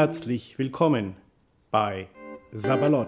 Herzlich willkommen bei Sabalot.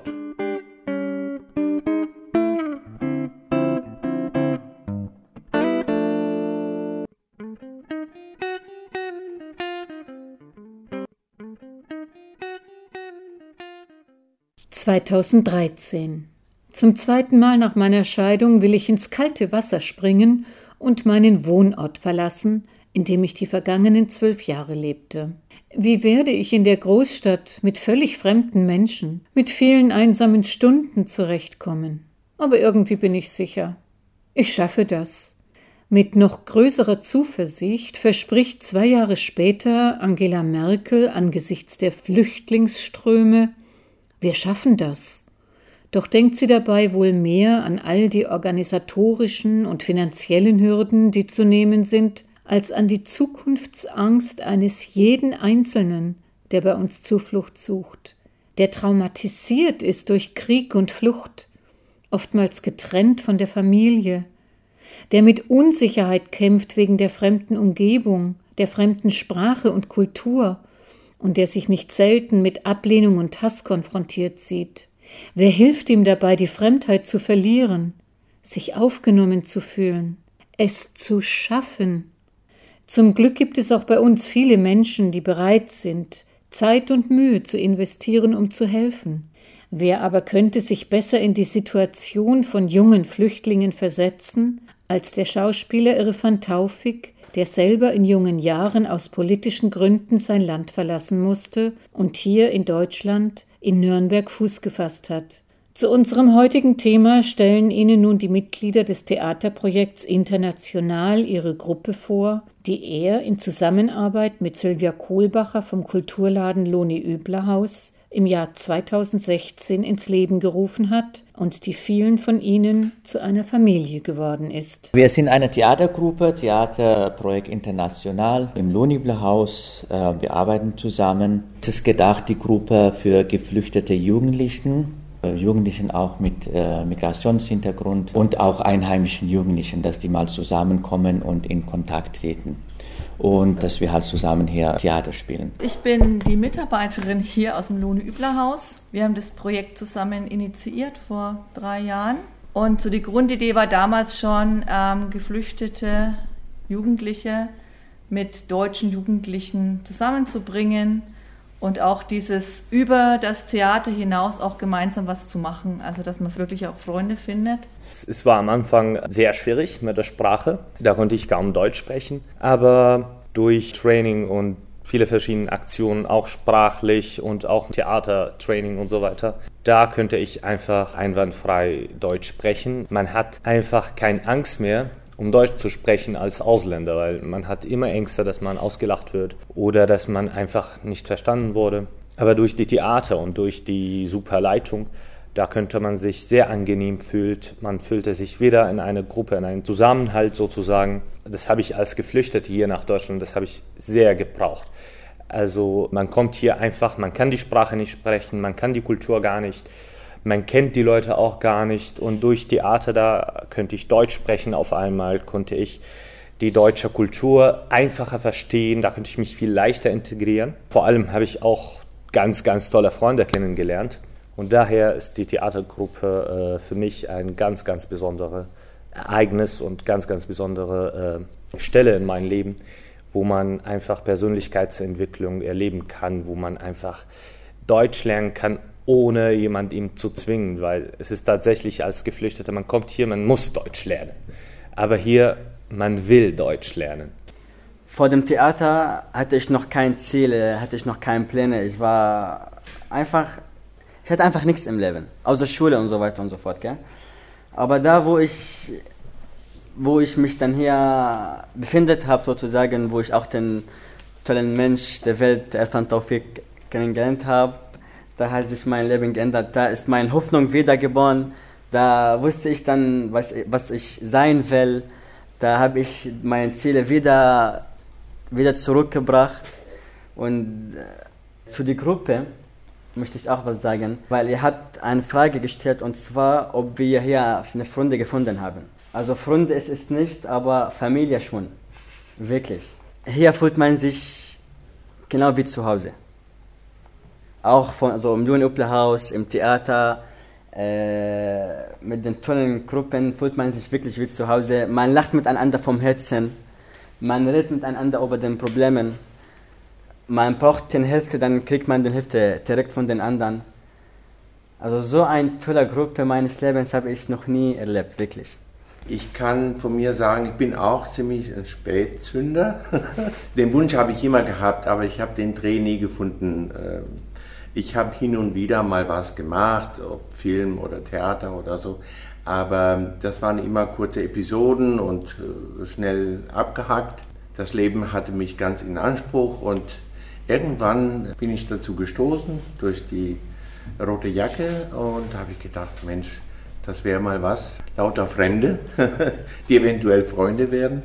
(2013) Zum zweiten Mal nach meiner Scheidung will ich ins kalte Wasser springen und meinen Wohnort verlassen, in dem ich die vergangenen 12 Jahre lebte. Wie werde ich in der Großstadt mit völlig fremden Menschen, mit vielen einsamen Stunden zurechtkommen? Aber irgendwie bin ich sicher, ich schaffe das. Mit noch größerer Zuversicht verspricht 2 Jahre später Angela Merkel angesichts der Flüchtlingsströme: Wir schaffen das. Doch denkt sie dabei wohl mehr an all die organisatorischen und finanziellen Hürden, die zu nehmen sind, als an die Zukunftsangst eines jeden Einzelnen, der bei uns Zuflucht sucht, der traumatisiert ist durch Krieg und Flucht, oftmals getrennt von der Familie, der mit Unsicherheit kämpft wegen der fremden Umgebung, der fremden Sprache und Kultur und der sich nicht selten mit Ablehnung und Hass konfrontiert sieht. Wer hilft ihm dabei, die Fremdheit zu verlieren, sich aufgenommen zu fühlen, es zu schaffen? Zum Glück gibt es auch bei uns viele Menschen, die bereit sind, Zeit und Mühe zu investieren, um zu helfen. Wer aber könnte sich besser in die Situation von jungen Flüchtlingen versetzen, als der Schauspieler Irfan Taufik, der selber in jungen Jahren aus politischen Gründen sein Land verlassen musste und hier in Deutschland, in Nürnberg, Fuß gefasst hat. Zu unserem heutigen Thema stellen Ihnen nun die Mitglieder des Theaterprojekts International ihre Gruppe vor, die er in Zusammenarbeit mit Sylvia Kohlbacher vom Kulturladen Lohny-Übler-Haus im Jahr 2016 ins Leben gerufen hat und die vielen von ihnen zu einer Familie geworden ist. Wir sind eine Theatergruppe, Theaterprojekt International im Lohny-Übler-Haus. Wir arbeiten zusammen. Es ist gedacht, die Gruppe für geflüchtete Jugendlichen auch mit Migrationshintergrund und auch einheimischen Jugendlichen, dass die mal zusammenkommen und in Kontakt treten. Und dass wir halt zusammen hier Theater spielen. Ich bin die Mitarbeiterin hier aus dem Lohny-Übler-Haus. Wir haben das Projekt zusammen initiiert vor 3 Jahren. Und so die Grundidee war damals schon, geflüchtete Jugendliche mit deutschen Jugendlichen zusammenzubringen und auch dieses über das Theater hinaus auch gemeinsam was zu machen. Also dass man wirklich auch Freunde findet. Es war am Anfang sehr schwierig mit der Sprache, da konnte ich kaum Deutsch sprechen, aber durch Training und viele verschiedene Aktionen, auch sprachlich und auch Theatertraining und so weiter, da könnte ich einfach einwandfrei Deutsch sprechen. Man hat einfach keine Angst mehr, um Deutsch zu sprechen als Ausländer, weil man hat immer Ängste, dass man ausgelacht wird oder dass man einfach nicht verstanden wurde. Aber durch die Theater und durch die super Leitung, da könnte man sich sehr angenehm fühlen. Man fühlte sich wieder in eine Gruppe, in einen Zusammenhalt sozusagen. Das habe ich als Geflüchtete hier nach Deutschland, das habe ich sehr gebraucht. Also man kommt hier einfach, man kann die Sprache nicht sprechen, man kann die Kultur gar nicht, man kennt die Leute auch gar nicht. Und durch Theater, da könnte ich Deutsch sprechen auf einmal, konnte ich die deutsche Kultur einfacher verstehen, da könnte ich mich viel leichter integrieren. Vor allem habe ich auch ganz, ganz tolle Freunde kennengelernt. Und daher ist die Theatergruppe für mich ein ganz, ganz besonderes Ereignis und ganz, ganz besondere Stelle in meinem Leben, wo man einfach Persönlichkeitsentwicklung erleben kann, wo man einfach Deutsch lernen kann, ohne jemand ihm zu zwingen, weil es ist tatsächlich als Geflüchteter, man kommt hier, man muss Deutsch lernen. Aber hier, man will Deutsch lernen. Vor dem Theater hatte ich noch kein Ziel, hatte ich noch keine Pläne. Ich hatte einfach nichts im Leben, außer Schule und so weiter und so fort. Gell? Aber da, wo ich mich dann hier befindet habe, sozusagen, wo ich auch den tollen Mensch der Welt, Irfan Taufik, kennengelernt habe, da hat sich mein Leben geändert. Da ist meine Hoffnung wiedergeboren. Da wusste ich dann, was ich sein will. Da habe ich meine Ziele wieder zurückgebracht. Und zu der Gruppe möchte ich auch was sagen, weil ihr habt eine Frage gestellt, und zwar, ob wir hier eine Freunde gefunden haben. Also Freunde ist es nicht, aber Familie schon. Wirklich. Hier fühlt man sich genau wie zu Hause. Auch also im Luni-Upla-Haus, im Theater, mit den tollen Gruppen fühlt man sich wirklich wie zu Hause. Man lacht miteinander vom Herzen, man redet miteinander über den Problemen. Man braucht die Hälfte, dann kriegt man die Hälfte direkt von den anderen. Also so eine tolle Gruppe meines Lebens habe ich noch nie erlebt, wirklich. Ich kann von mir sagen, ich bin auch ziemlich ein Spätzünder. Den Wunsch habe ich immer gehabt, aber ich habe den Dreh nie gefunden. Ich habe hin und wieder mal was gemacht, ob Film oder Theater oder so, aber das waren immer kurze Episoden und schnell abgehakt. Das Leben hatte mich ganz in Anspruch und irgendwann bin ich dazu gestoßen durch die rote Jacke und da habe ich gedacht, Mensch, das wäre mal was. Lauter Fremde, die eventuell Freunde werden.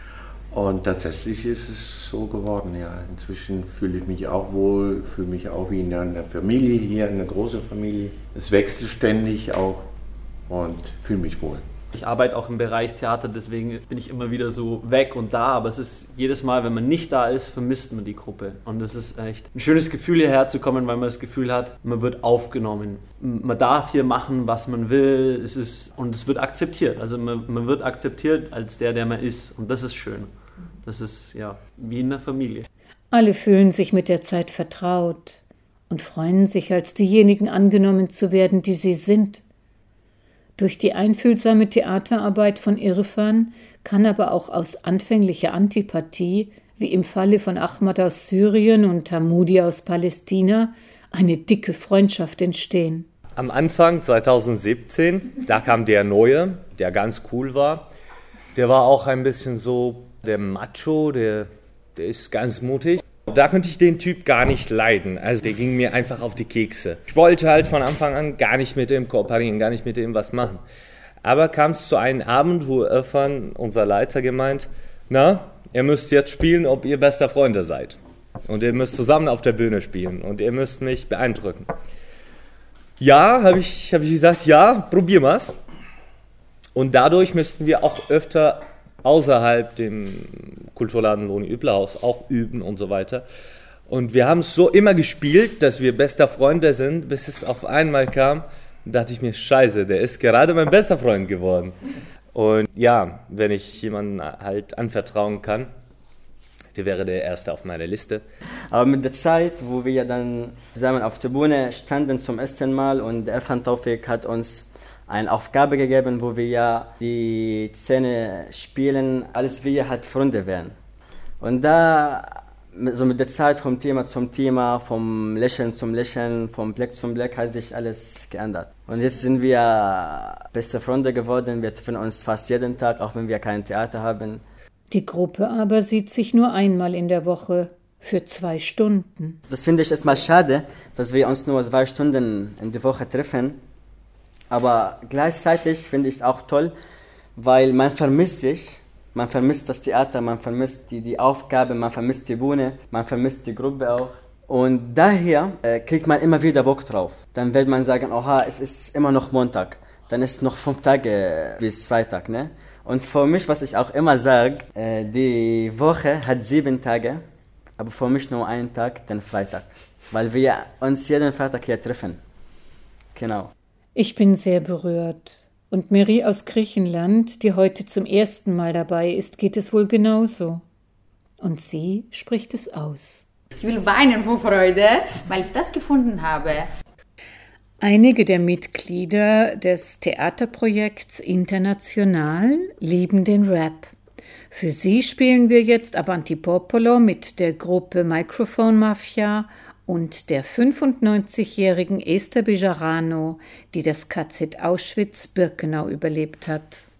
Und tatsächlich ist es so geworden, ja. Inzwischen fühle ich mich auch wohl, fühle mich auch wie in einer Familie hier, eine große Familie. Es wächst ständig auch und fühle mich wohl. Ich arbeite auch im Bereich Theater, deswegen bin ich immer wieder so weg und da, aber es ist jedes Mal, wenn man nicht da ist, vermisst man die Gruppe. Und es ist echt ein schönes Gefühl, hierher zu kommen, weil man das Gefühl hat, man wird aufgenommen. Man darf hier machen, was man will, und es wird akzeptiert. Also man wird akzeptiert als der man ist und das ist schön. Das ist ja wie in einer Familie. Alle fühlen sich mit der Zeit vertraut und freuen sich, als diejenigen angenommen zu werden, die sie sind. Durch die einfühlsame Theaterarbeit von Irfan kann aber auch aus anfänglicher Antipathie, wie im Falle von Ahmad aus Syrien und Hamoudi aus Palästina, eine dicke Freundschaft entstehen. Am Anfang 2017, da kam der Neue, der ganz cool war. Der war auch ein bisschen so der Macho, der ist ganz mutig. Da konnte ich den Typ gar nicht leiden, also der ging mir einfach auf die Kekse. Ich wollte halt von Anfang an gar nicht mit ihm kooperieren, gar nicht mit ihm was machen. Aber kam es zu einem Abend, wo Irfan, unser Leiter, gemeint, ihr müsst jetzt spielen, ob ihr bester Freunde seid. Und ihr müsst zusammen auf der Bühne spielen und ihr müsst mich beeindrucken. Ja, habe ich gesagt, ja, probier mal's. Und dadurch müssten wir auch öfter außerhalb dem Kulturladen Luni-Übler-Haus auch üben und so weiter. Und wir haben es so immer gespielt, dass wir bester Freunde sind, bis es auf einmal kam, dachte ich mir, scheiße, der ist gerade mein bester Freund geworden. Und ja, wenn ich jemanden halt anvertrauen kann, der wäre der Erste auf meiner Liste. Aber mit der Zeit, wo wir dann zusammen auf der Bühne standen zum ersten Mal und Irfan Taufik hat uns eine Aufgabe gegeben, wo wir ja die Szene spielen, als wir halt Freunde wären. Und da, so mit der Zeit vom Thema zum Thema, vom Lächeln zum Lächeln, vom Blick zum Blick, hat sich alles geändert. Und jetzt sind wir beste Freunde geworden, wir treffen uns fast jeden Tag, auch wenn wir kein Theater haben. Die Gruppe aber sieht sich nur einmal in der Woche, für 2 Stunden. Das finde ich erstmal schade, dass wir uns nur 2 Stunden in der Woche treffen. Aber gleichzeitig finde ich es auch toll, weil man vermisst sich, man vermisst das Theater, man vermisst die Aufgabe, man vermisst die Bühne, man vermisst die Gruppe auch. Und daher kriegt man immer wieder Bock drauf. Dann wird man sagen, oha, es ist immer noch Montag, dann ist es noch 5 Tage bis Freitag. Ne? Und für mich, was ich auch immer sage, die Woche hat 7 Tage, aber für mich nur 1 Tag, den Freitag. Weil wir uns jeden Freitag hier treffen. Genau. Ich bin sehr berührt. Und Mary aus Griechenland, die heute zum ersten Mal dabei ist, geht es wohl genauso. Und sie spricht es aus. Ich will weinen vor Freude, weil ich das gefunden habe. Einige der Mitglieder des Theaterprojekts International lieben den Rap. Für sie spielen wir jetzt Avanti Popolo mit der Gruppe Microphone Mafia und der 95-jährigen Esther Bejarano, die das KZ Auschwitz-Birkenau überlebt hat.